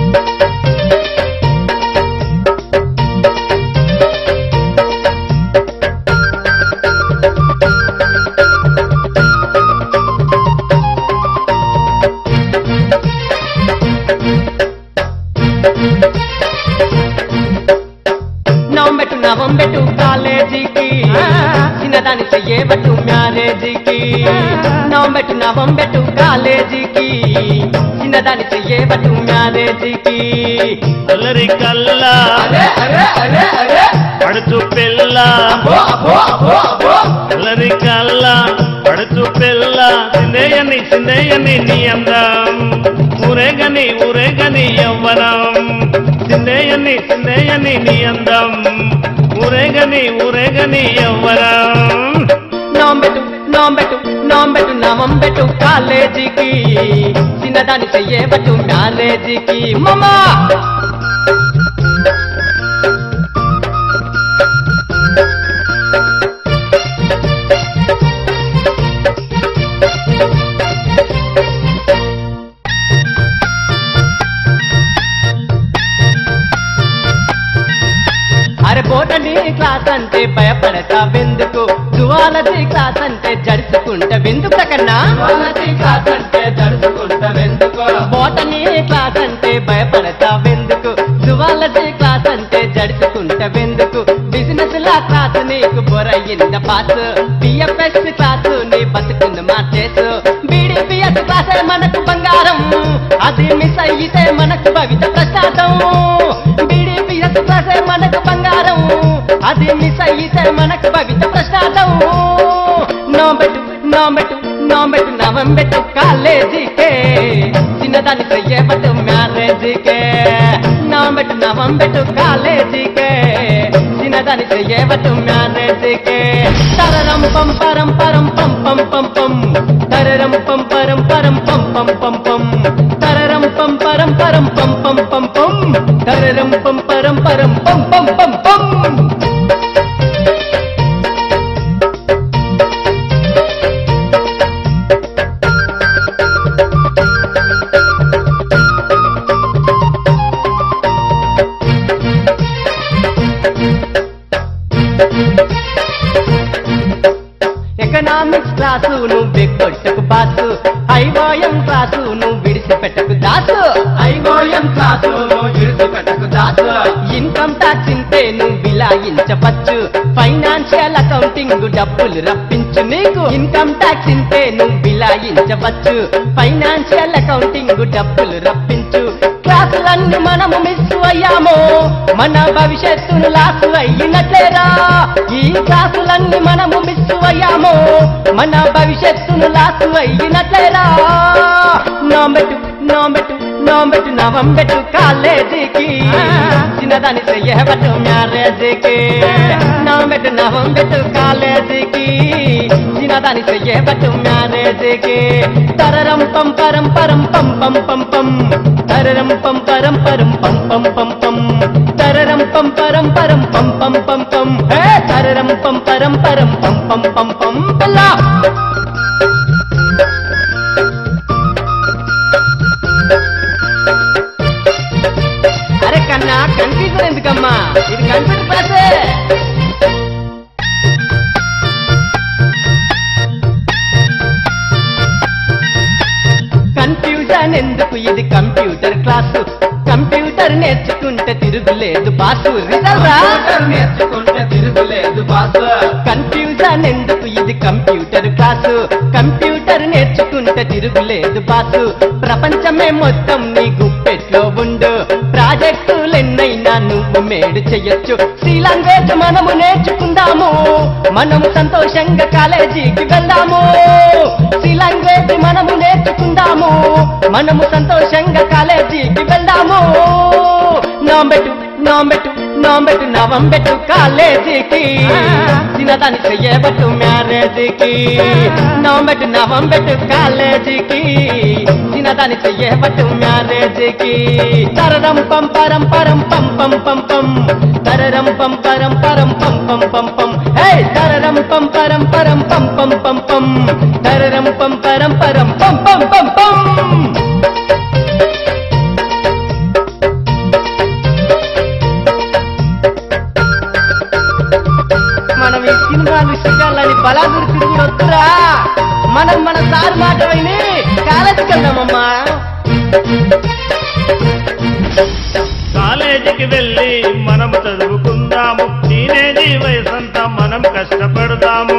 నవంబెట్టు కాలేజీకి చిన్నదాని చెయ్యేబట్టు మ్యారేజీకి నవంబెట్టు కాలేజీకి చిన్నదాని చెయ్యేబట్టు మ్యారేజీకి అల్లరి కల్ల పడుచు పిల్ల అల్లరి కల్ల పడుచు పిల్ల సిందేయని నీ అందం ఊరేగని యవ్వనం సిందేయని నీ అందం ఊరేగని యవ్వనం నవంబెట్టు కాలేజీకి చిన్నదాని చెయ్యేబట్టు మ్యారేజీకి మామా అరే బోటనీ క్లాస్ అంటే భయపడతావెందుకు జువాలజీ క్లాస్ అంటే జడుచుకుంటావెందుకు కన్నా క్లాస్ అంటే జడుచుకుంటావెందుకు బోటనీ క్లాస్ అంటే భయపడతావెందుకు జువాలజీ క్లాస్ అంటే జడుచుకుంటావెందుకు బిజినెస్ లా క్లాస్ నీకు బొరయింద పాస్ బిఎఫ్ఎస్ క్లాస్ నీ బతుకున్న మార్చేసు బీడీపీఎస్ క్లాస్ మనకు బంగారం అది మిస్ అయితే మనకు భవిత ప్రసాదం బీడీపీఎస్ క్లాస్ మనకు బంగారం అది మిస్ అయితే మనకు భవిత ప్రసాదం నవంబెట్టు కాలేజీకే చిన్నదాని చెయ్యేబట్టు మ్యారేజీకే నవంబెట్టు కాలేజీకే చిన్నదాని చెయ్యేబట్టు మ్యారేజీకే తరరం పం పరం పరం పం పం పం పం తరరం పం పరం పరం పం పం పం పం తరరం పం పరం పరం పం పం పం పం తరరం పం పరం పరం పం పం పం పం ఎకనామిక్స్ క్లాసు నువ్వు బెగ్గొట్టకు బాసు ఐఓఎం క్లాసు నువ్వు విడిచిపెట్టకు దాసు ఐఓఎం క్లాసు నువ్వు విడిచిపెట్టకు దాసు ఇన్కమ్ టాక్స్ ఇంటే నువ్వు విలాయించవచ్చు ఫైనాన్షియల్ అకౌంటింగ్ డబ్బులు రప్పించు నీకు ఇన్కమ్ టాక్స్ ఇంటే నువ్వు విలాయించవచ్చు ఫైనాన్షియల్ అకౌంటింగ్ డబ్బులు రప్పించు క్లాసులన్నీ మనము మిస్ అయ్యాము మన భవిష్యత్తును లాసు అయినట్లేరా ఈ క్లాసులన్నీ మనము మిస్ అయ్యాము మన భవిష్యత్తును లాసు అయినట్లేరా నవంబెట్టు కాలేజీకి చిన్నదాని చెయ్యేబట్టు మ్యారేజీకి నవంబెట్టు కాలేజీకి చిన్నదాని చెయ్యేబట్టు మ్యారేజీకి తరరం పం పరం పరం పం పం పం పం తరరం పం పరం పరం పం పం పం పం తరరం పం పరం పరం పం పం పం పం హే తరరం పం పరం పరం పం పం పం పం బల్లా అరే కన్నా కన్ఫ్యూజన్ ఎందుకమ్మా ఇది కంప్యూటర్ క్లాసే కన్ఫ్యూజన్ ఎందుకు ఇది కంప్యూటర్ క్లాసు కంప్యూటర్ నేర్చుకుంటే తిరుగులేదు బాసు నేర్చుకుంటే తిరుగులేదు బాసు కన్ఫ్యూజన్ ఎందుకు ఇది కంప్యూటర్ క్లాసు కంప్యూటర్ నేర్చుకుంటే తిరుగులేదు బాసు ప్రపంచమే మొత్తం నీ గుప్పెట్లో ఉండు ప్రాజెక్టులెన్నైనా నువ్వు మేడు చెయ్యొచ్చు సి లాంగ్వేజ్ మనము నేర్చుకుందాము మనము సంతోషంగా కాలేజీకి వెళ్దాము సి లాంగ్వేజ్ మనము నేర్చుకుందాము మనము సంతోషంగా కాలేజీకి వెళ్దాము నవంబెట్టు కాలేజీకి చిన్నదాని చెయ్యేబట్టు మ్యారేజీకి నవంబెట్టు కాలేజీకి చిన్నదాని చెయ్యేబట్టు మ్యారేజీకి తరరం పం పరం పరం పం పం పం పం తరరం పం పరం పరం పం పం పం పం హే తరరం పం పరం పరం పం పం పం పం తరరం పం పరం పరం పం పం పం పం బలాదురు తిరుగుడు వద్దురా, మనం మన సార్ మాట విని కాలేజీకి వెళ్దామమ్మా. కాలేజీకి వెళ్ళి మనం చదువుకుందాము, టీనేజీ వయసంతా మనం కష్టపడదాము.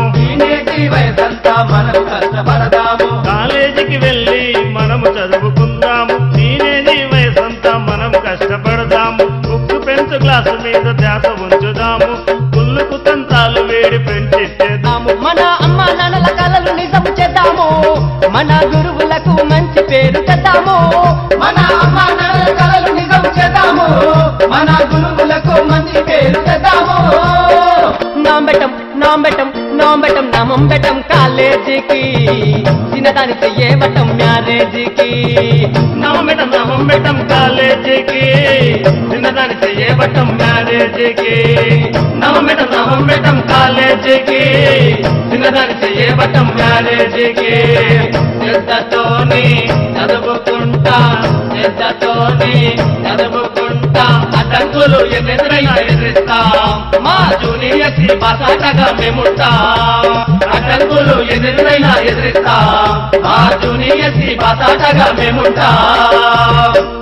కాలేజీకి వెళ్ళి మనము చదువుకుందాము, టీనేజీ వయసంతా మనం కష్టపడదాము. బుక్కు పెన్స్ క్లాసు మీద ధ్యాస ఉంచుదాము, పుల్లుకు తంతాలు వేడి ఫ్రెండ్షిప్ చేద్దాము. మన అమ్మ నాన్నల కలలు నిజం చేద్దాము, మన గురువులకు మంచి పేరు తెద్దాము. మన అమ్మ నాన్నల కలలు నిజం చేద్దాము, మన గురువులకు మంచి పేరు తెద్దాము. నామం బెటం కాలేజీకి, చిన్నదాని చెయ్యేవటం మ్యారేజీకి. నామం బెటం కాలేజీకి, చిన్నదాని చెయ్యేవటం మ్యారేజీకి. నామం బెటం కాలేజీకి, చిన్నదాని చెయ్యేవటం మ్యారేజీకి. శ్రద్ధతోని చదువుకుంటా, శ్రద్ధతోని చదువుకుంటా, అడ్డంకులు ఎదురైనా ఎదురిస్తాం, మా జూనియర్స్ బాసాటగా మేముంటాం. అడ్డంకులు ఎదురైనా ఎదురిస్తాం, మా జూనియర్స్ బాసాటగా మేముంటాం.